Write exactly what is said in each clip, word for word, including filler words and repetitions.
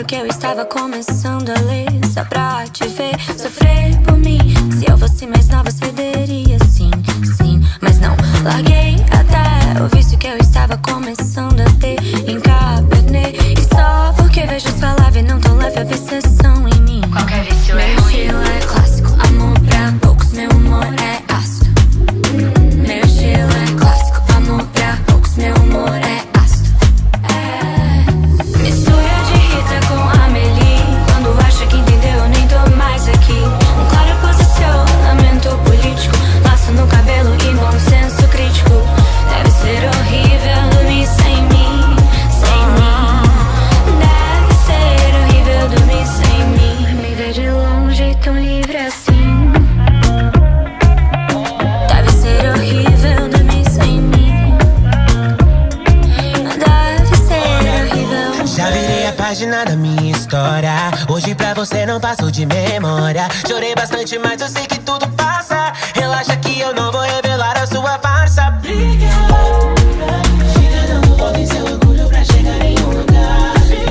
que eu estava começando a ler só pra te ver sofrer por mim. Se eu fosse mais nova, cederia sim, sim. Mas não larguei até o vício que eu estava começando a ter em Cabernet. E só porque vejo sua live não tão leve a obsessão em mim. Qualquer vício é Meu ruim. estilo é clássico, amor pra poucos, meu humor é ácido. Meu estilo é clássico, amor pra poucos, meu humor é ácido. É. Mistura de Rita com Amelie. Quando acha que entendeu, eu nem tô mais aqui. Um claro posicionamento político, laço no cabelo e bom senso crítico. Deve ser horrível dormir sem mim, sem mim. Deve ser horrível dormir sem mim. Me ver de longe tão livre assim. Deve ser horrível dormir sem mim. Deve ser horrível. Já virei a página da minha história. Hoje pra você não passou de memória. Chorei bastante, mas eu sei que tudo passa. Relaxa que eu não vou revelar a sua farsa. Briga, fica dando volta em seu orgulho pra chegar em um lugar.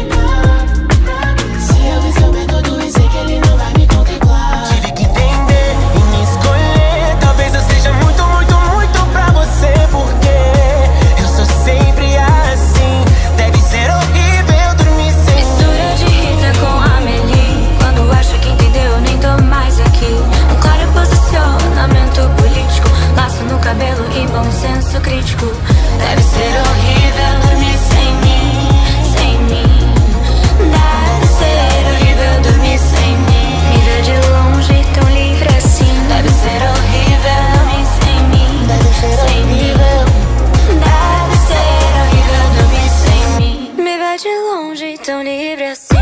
Se eu vi seu método e sei que ele não vai me contemplar. Tive que entender e me escolher. Talvez eu seja muito, muito, muito pra você. Porque eu sou sempre assim. Deve ser horrível dormir sem mim. Mistura de Rita com Amelie. Quando acha que entendeu, eu nem tô mais aqui. Um claro posicionamento político, laço no cabelo e bom senso crítico. Deve ser horrível dormir sem mim, sem mim. Deve ser horrível dormir sem mim. Me ver de longe tão livre assim. Deve ser horrível dormir sem mim, Deve ser sem mim. horrível. Deve ser horrível dormir sem mim. Me ver de longe tão livre assim.